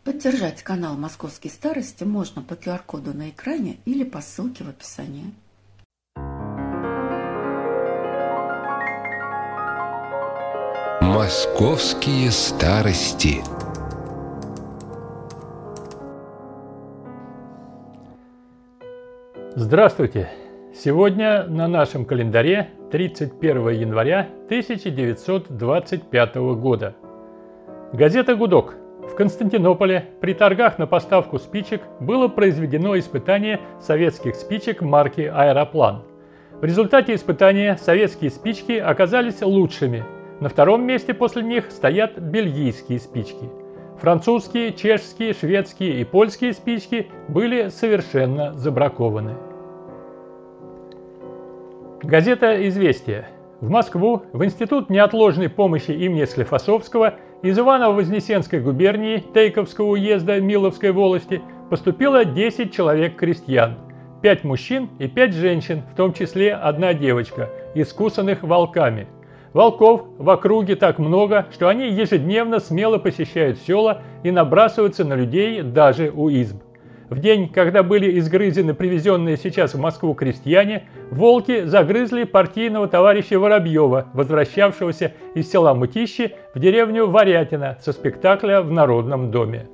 Поддержать канал «Московские старости» можно по QR-коду на экране или по ссылке в описании. «Московские старости». Здравствуйте! Сегодня на нашем календаре 31 января 1925 года. Газета «Гудок». В Константинополе при торгах на поставку спичек было произведено испытание советских спичек марки «Аэроплан». В результате испытания советские спички оказались лучшими. На втором месте после них стоят бельгийские спички. Французские, чешские, шведские и польские спички были совершенно забракованы. Газета «Известия». В Москву в Институт неотложной помощи имени Склифосовского из Иваново-Вознесенской губернии Тейковского уезда Миловской волости поступило 10 человек-крестьян, 5 мужчин и 5 женщин, в том числе одна девочка, искусанных волками. Волков в округе так много, что они ежедневно смело посещают села и набрасываются на людей даже у изб. В день, когда были изгрызены привезенные сейчас в Москву крестьяне, волки загрызли партийного товарища Воробьева, возвращавшегося из села Мытищи в деревню Варятино со спектакля в Народном доме.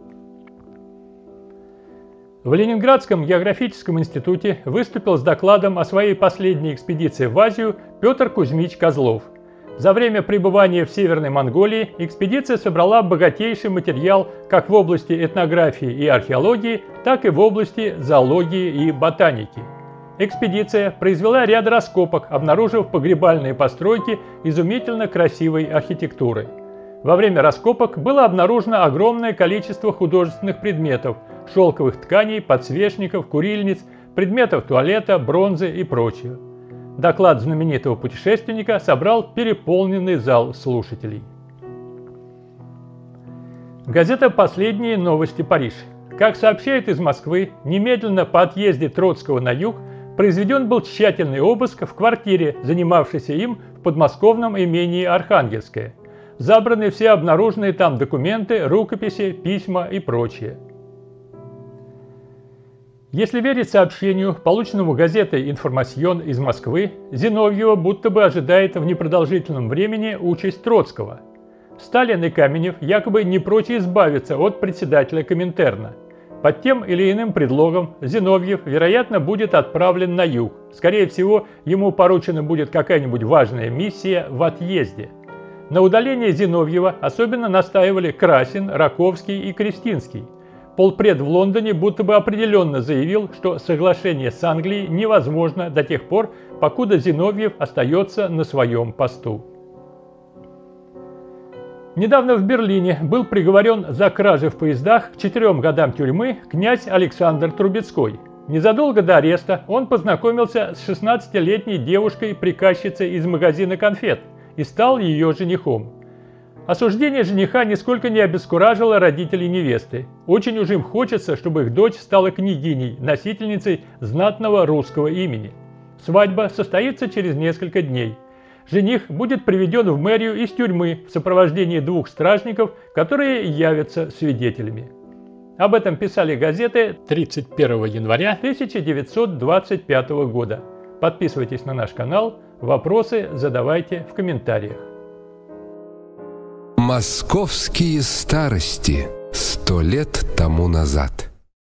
В Ленинградском географическом институте выступил с докладом о своей последней экспедиции в Азию Петр Кузьмич Козлов. За время пребывания в Северной Монголии экспедиция собрала богатейший материал как в области этнографии и археологии, так и в области зоологии и ботаники. Экспедиция произвела ряд раскопок, обнаружив погребальные постройки изумительно красивой архитектурой. Во время раскопок было обнаружено огромное количество художественных предметов, шелковых тканей, подсвечников, курильниц, предметов туалета, бронзы и прочего. Доклад знаменитого путешественника собрал переполненный зал слушателей. Газета «Последние новости. Париж». Как сообщают из Москвы, немедленно по отъезде Троцкого на юг произведен был тщательный обыск в квартире, занимавшейся им в подмосковном имении Архангельское. Забраны все обнаруженные там документы, рукописи, письма и прочее. Если верить сообщению, полученному газетой «Информасьон» из Москвы, Зиновьева будто бы ожидает в непродолжительном времени участь Троцкого. Сталин и Каменев якобы не прочь избавиться от председателя Коминтерна. Под тем или иным предлогом Зиновьев, вероятно, будет отправлен на юг. Скорее всего, ему поручена будет какая-нибудь важная миссия в отъезде. На удаление Зиновьева особенно настаивали Красин, Раковский и Крестинский. Полпред в Лондоне будто бы определенно заявил, что соглашение с Англией невозможно до тех пор, покуда Зиновьев остается на своем посту. Недавно в Берлине был приговорен за кражи в поездах к 4 годам тюрьмы князь Александр Трубецкой. Незадолго до ареста он познакомился с 16-летней девушкой-приказчицей из магазина конфет и стал ее женихом. Осуждение жениха нисколько не обескуражило родителей невесты. Очень уж им хочется, чтобы их дочь стала княгиней, носительницей знатного русского имени. Свадьба состоится через несколько дней. Жених будет приведен в мэрию из тюрьмы в сопровождении 2 стражников, которые явятся свидетелями. Об этом писали газеты 31 января 1925 года. Подписывайтесь на наш канал, вопросы задавайте в комментариях. «Московские старости» 100 лет тому назад.